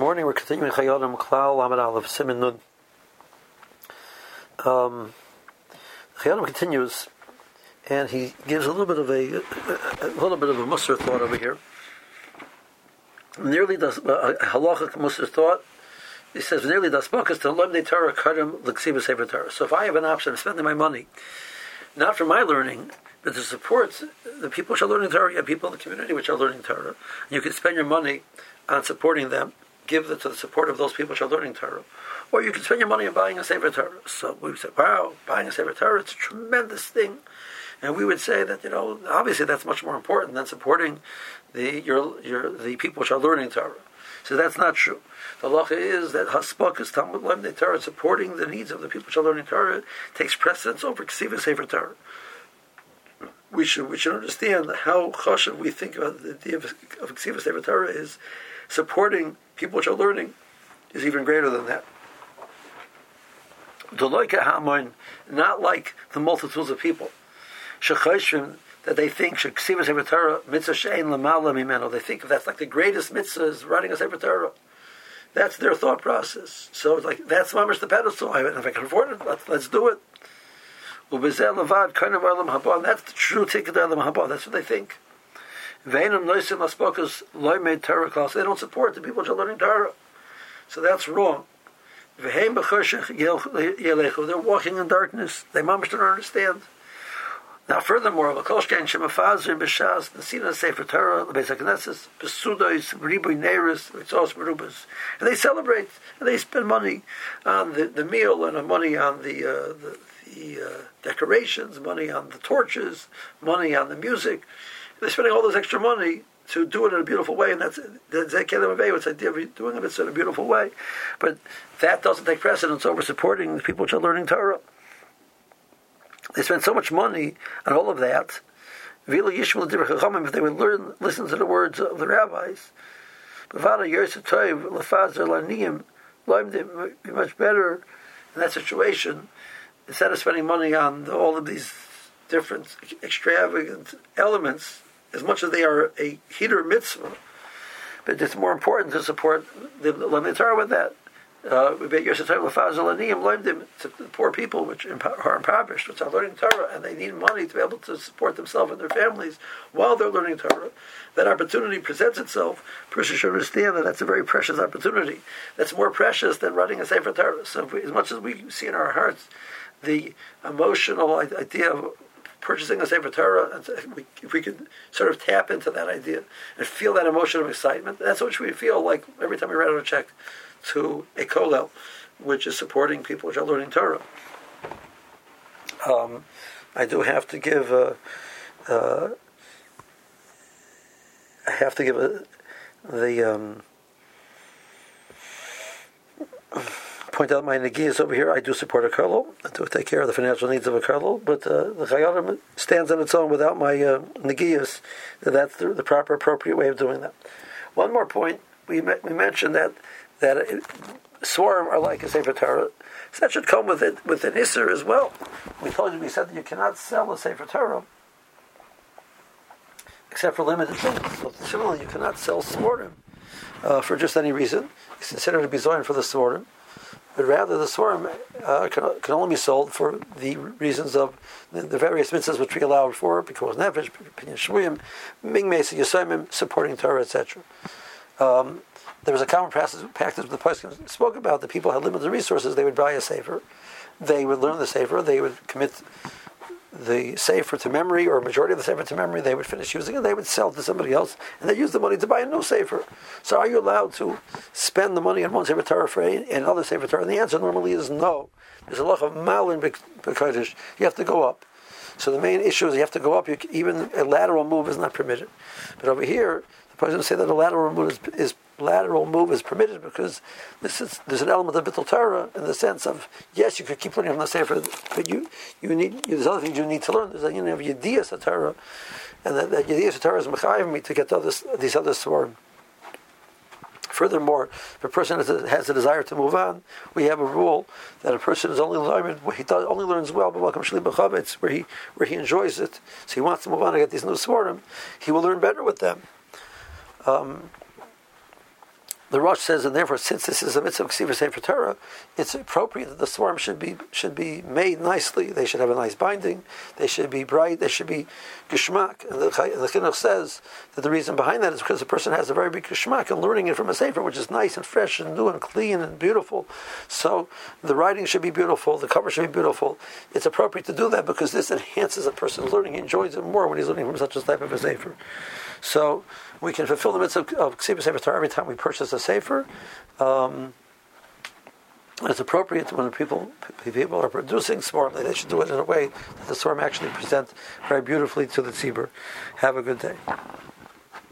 morning we're continuing Chayonim Klal Lamed Aleph Siman Nun. Chayonim continues, and he gives a little bit of a Musar thought over here. Nearly does a halachic Musar thought. He says nearly das bokas to learn the Torah kadam l'ksiva sefer Torah. So if I have an option of spending my money, not for my learning, but to support the people which are learning Torah, you have people in the community which are learning Torah, and you can spend your money on supporting them, give it to the support of those people which are learning Torah. Or you can spend your money on buying a Sefer Torah. So we would say, wow, buying a Sefer Torah, it's a tremendous thing. And we would say that, obviously that's much more important than supporting the people which are learning Torah. So that's not true. The halacha is that Haspakas Talmud Lemnei Torah, supporting the needs of the people which are learning Torah, takes precedence over Ksiva Sefer Torah. We should understand how chashav we think about the idea of Ksiva Sefer Torah is supporting people which are learning is even greater than that. Not like the multitudes of people. That they think Ksiva Sefer Torah mitzvah she'ein lamala mimeno. They think that's like the greatest mitzvah is writing a Sefer Torah. That's their thought process. So it's like that's mamish the pedestal. If I can afford it, let's do it. And that's the true ticket of Elam Haba. That's what they think. They don't support the people who are learning Torah. So that's wrong. They're walking in darkness. They mamish don't understand. Now, furthermore, and they celebrate and they spend money on the meal and money on the decorations, money on the torches, money on the music. They're spending all this extra money to do it in a beautiful way, and that's Zekelem Avei, it's the idea of doing it in a beautiful way. But that doesn't take precedence over supporting the people which are learning Torah. They spend so much money on all of that. If they would listen to the words of the rabbis, be much better in that situation. Instead of spending money on all of these different extravagant elements, as much as they are a heater mitzvah, but it's more important to support the Lemnei Torah with that. To the poor people which are impoverished, which are learning Torah, and they need money to be able to support themselves and their families while they're learning Torah. That opportunity presents itself. A person should understand that that's a very precious opportunity. That's more precious than running a Sefer Torah. So as much as we see in our hearts the emotional idea of purchasing a Sefer Torah, if we could sort of tap into that idea and feel that emotion of excitement, that's what we feel like every time we write out a check to a kollel, which is supporting people which are learning Torah. I do have to give point out my negiyas over here. I do support a kollel. I do take care of the financial needs of a kollel, but the Chayonim stands on its own without my negiyas. That's the proper, appropriate way of doing that. One more point. We mentioned that Svarim are like a Sefer Torah. So that should come with an Isser as well. We said that you cannot sell a Sefer Torah except for limited things. So similarly, you cannot sell Svarim for just any reason. It's considered to be Zoyin for the Svarim. But rather the Svarim can only be sold for the reasons of the various mitzvahs which we allow for, because Nefesh, Pinyan Shmuyim, Ming Mesa, Yosayim, supporting Torah, etc. There was a common practice with the Poskim spoke about. The people had limited resources. They would buy a sefer, they would learn the sefer, they would commit the sefer to memory, or a majority of the sefer to memory. They would finish using it. They would sell to somebody else, and they use the money to buy a new sefer. So, are you allowed to spend the money on one sefer Torah for another sefer Torah? And the answer normally is no. There's a lot of malin b'kodesh. You have to go up. So the main issue is you have to go up. Even a lateral move is not permitted. But over here, the person say that a lateral move is permitted because there's an element of Bittul Torah in the sense of, yes, you could keep learning from the Sefer, but there's other things you need to learn. There's a unit of Yediyas Torah, and that Yediyas Torah is mechayiv me to get these other Svarim. Furthermore, if a person has a desire to move on, we have a rule that a person is only learning where he only learns well, but welcome Shli B'Chavetz, where he enjoys it. So he wants to move on and get these new Svarim. He will learn better with them. the Rosh says, and therefore, since this is a mitzvah ksiva sefer Torah, it's appropriate that the svarim should be made nicely. They should have a nice binding. They should be bright. They should be geschmack. And the Chinuch says that the reason behind that is because the person has a very big geschmack and learning it from a sefer, which is nice and fresh and new and clean and beautiful. So the writing should be beautiful. The cover should be beautiful. It's appropriate to do that because this enhances a person's learning. He enjoys it more when he's learning from such a type of a sefer. So we can fulfill the mitzvah of Ksiva Sefer Torah every time we purchase a sefer. It's appropriate when people are producing svarim that they should do it in a way that the svarim actually present very beautifully to the tzibur. Have a good day.